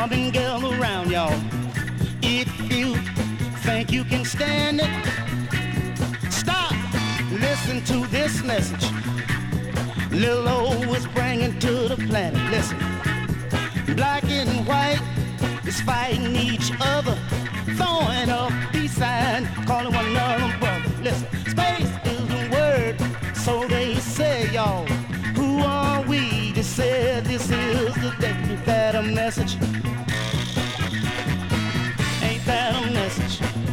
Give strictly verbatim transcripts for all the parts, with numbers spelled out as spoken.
jump and gather around, y'all. If you think you can stand it, stop, listen to this message Lil' O is bringing to the planet. Listen, black and white is fighting each other, throwing up peace sign, calling one another brother. Listen, space is the word, so they say, y'all. Who are we to say this is the day? Ain't that a message? Ain't that a message?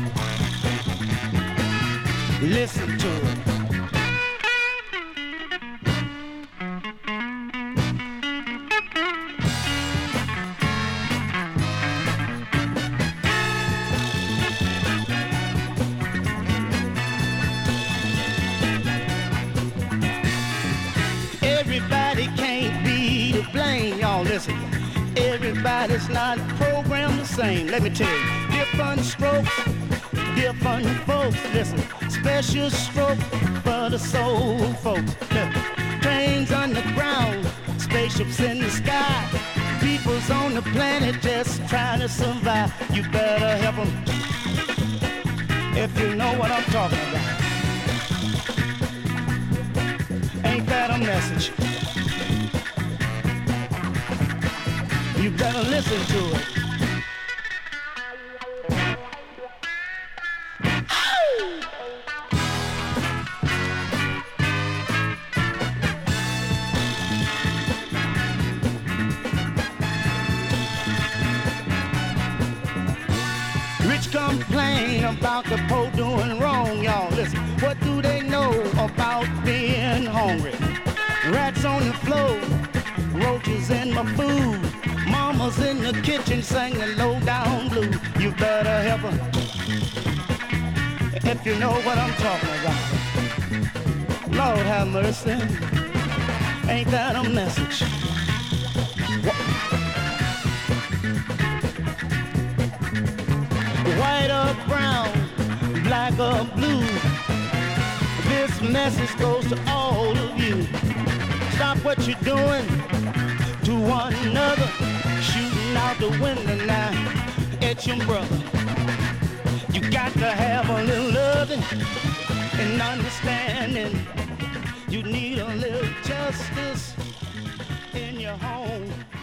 Listen to it. Everybody can't be to blame, y'all. Listen, everybody's not programmed the same. Let me tell you, different strokes, different folks. Listen, special stroke for the soul folks. Listen, trains underground, spaceships in the sky, people's on the planet just trying to survive. You better help them if you know what I'm talking about. Ain't that a message? You better listen to it. Rich complain about the poor doing wrong, y'all. Listen, what do they know about being hungry? Rats on the floor, roaches in my food, mama's in the kitchen singing low down blues. You better help her if you know what I'm talking about. Lord have mercy, ain't that a message? White or brown, black or blue, this message goes to all of you. Stop what you're doing to one another, shooting out the window now at your brother. You got to have a little loving and understanding. You need a little justice in your home.